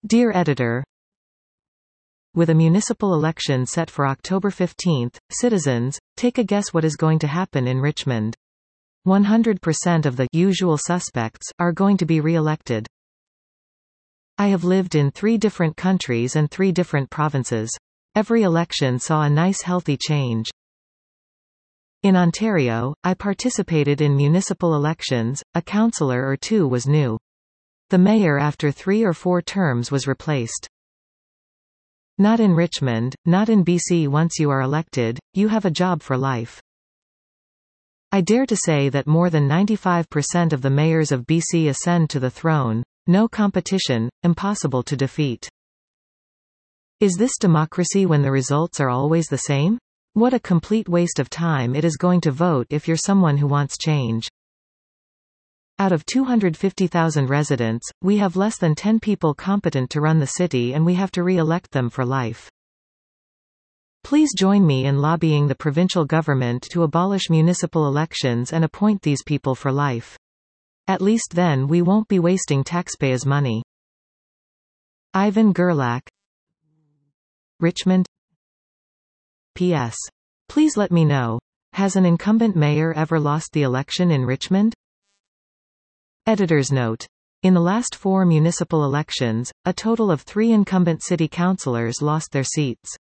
Dear Editor, with a municipal election set for October 15, citizens, take a guess what is going to happen in Richmond. 100% of the usual suspects are going to be re-elected. I have lived in 3 different countries and 3 different provinces. Every election saw a nice healthy change. In Ontario, I participated in municipal elections, a councillor or 2 was new. The mayor after 3 or 4 terms was replaced. Not in Richmond, not in BC. Once you are elected, you have a job for life. I dare to say that more than 95% of the mayors of BC ascend to the throne. No competition, impossible to defeat. Is this democracy when the results are always the same? What a complete waste of time it is going to vote if you're someone who wants change. Out of 250,000 residents, we have less than 10 people competent to run the city, and we have to re-elect them for life. Please join me in lobbying the provincial government to abolish municipal elections and appoint these people for life. At least then we won't be wasting taxpayers' money. Ivan Gerlach, Richmond. P.S. Please let me know, has an incumbent mayor ever lost the election in Richmond? Editor's note. In the last 4 municipal elections, a total of 3 incumbent city councillors lost their seats.